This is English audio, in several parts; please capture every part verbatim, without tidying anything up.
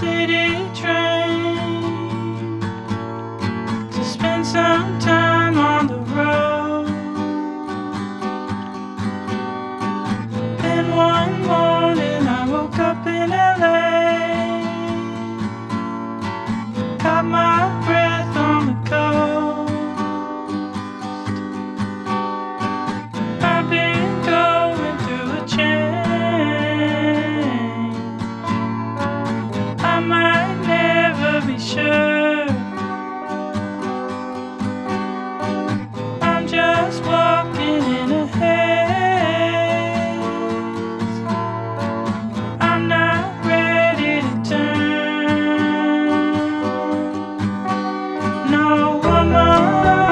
city train to spend some time on the road. Then one morning I woke up in L A, caught my breath on the coast. I've been going through a change, I might never be sure. I'm just walking in a haze, I'm not ready to turn. No woman,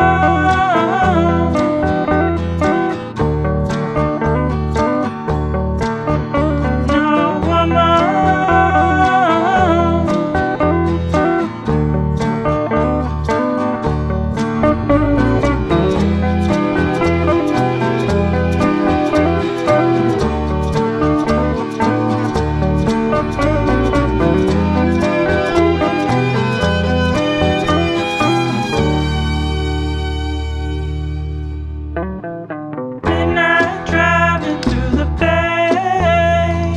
no woman. Midnight driving through the bay,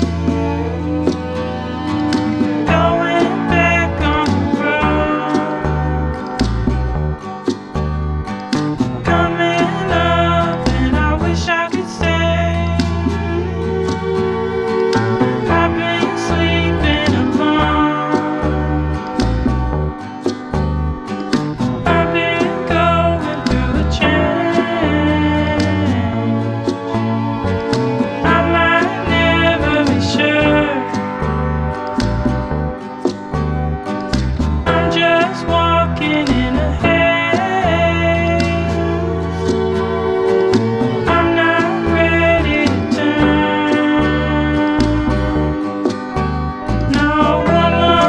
going back on the road, coming up and I wish I could stay. I've been sleeping alone, I've been going through a change, I might never be sure. I'm just walking in a haze, I'm not ready to turn. No woman,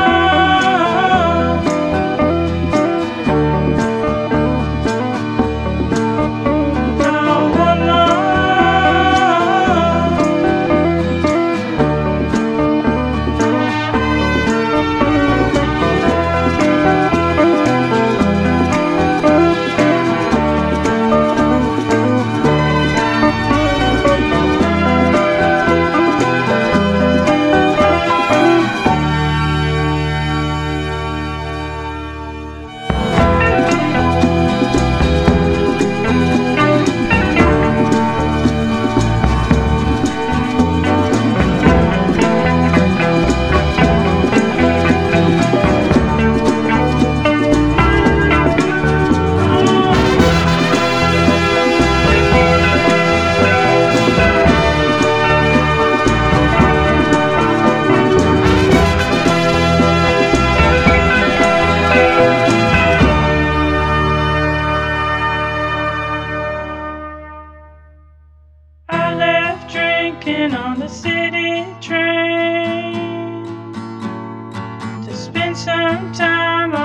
no woman. I left drinking on the city train to spend some time